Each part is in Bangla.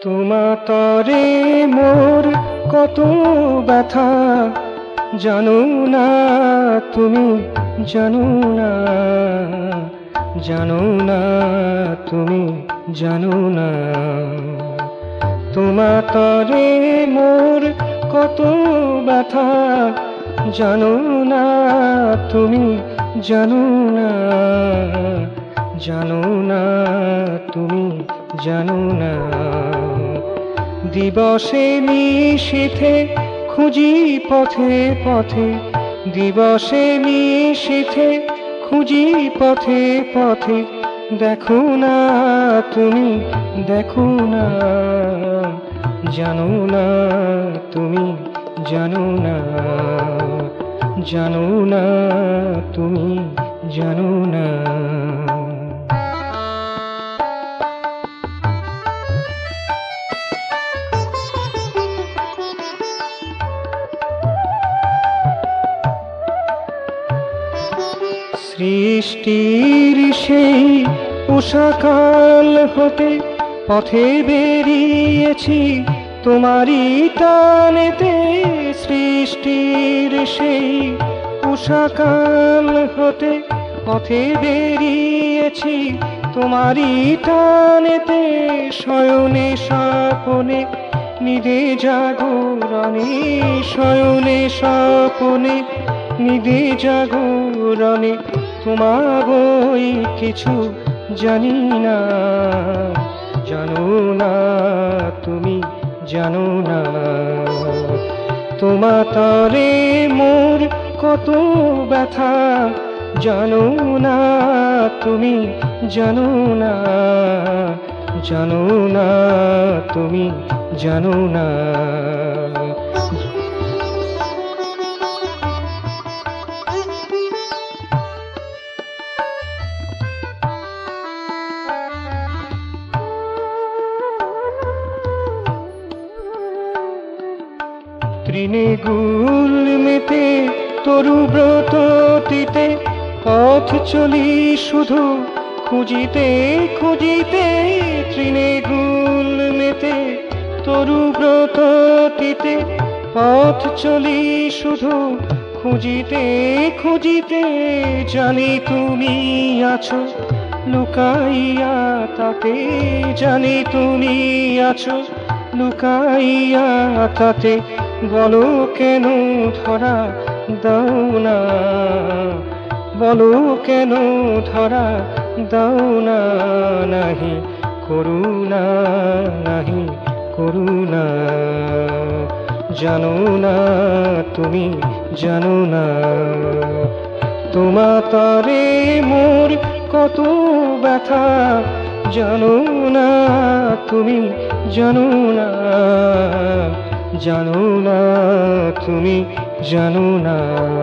তোমাতরে মোর কত ব্যথা জানো না তুমি, জানো না, জানো না তুমি, জানো না। তোমাতরে মোর কত ব্যথা জানো না তুমি, জানো না, জানো না তুমি, জানো না। দিবসে নিশীথে খুঁজি পথে পথে, দিবসে নিশীথে খুঁজি পথে পথে, দেখো না তুমি, দেখো না, জানো না তুমি, জানো না, জানো না তুমি, জানো না। সৃষ্টির সেই উষাকাল হতে পথে বেরিয়েছি তোমারই টানেতে, সৃষ্টির সেই উষাকাল হতে পথে বেরিয়েছি তোমারই টানেতে, শয়নে স্বপনে নিদে জাগরণে, শয়নে স্বপনে নিদে জাগরণে, তোমার বই কিছু জানি না, জানো না তুমি, জানো না। তোমাতরে মোর কত ব্যথা জানো না তুমি, জানো না, জানো না তুমি, জানো না। তৃণে গুল্মেতে তরু ব্রতটিতে পথ চলি শুধু খুঁজিতে খুঁজিতে, তৃণে গুল্মেতে তরু ব্রতটিতে পথ চলি শুধু খুঁজিতে খুঁজিতে, জানি তুমি আছো লুকাইয়া তাতে, জানি তুমি আছো লুকাইয়া তাতে, বলো কেন ধরা দাও না, বলো কেন ধরা দাও না, নাহি করুণা, নাহি করুণা, জানো না তুমি, জানো না। তোমাতরে মোর কত ব্যথা জানো না তুমি, জানো না, জানো না তুমি, জানো না।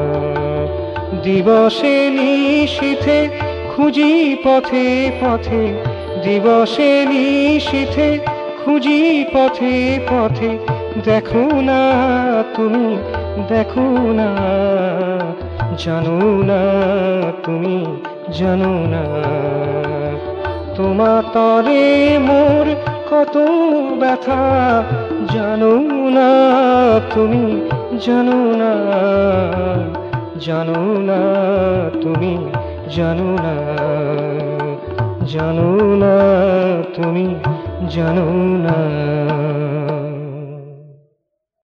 দিবসে নিশীথে খুঁজি পথে পথে, দিবসে নিশীথে খুঁজি পথে পথে, দেখো না তুমি, দেখো না, জানো না তুমি, জানো না। তোমাতরে মোর কত ব্যথা জানো না তুমি, জানো না, জানো না তুমি, জানো না, জানো না তুমি, জানো না।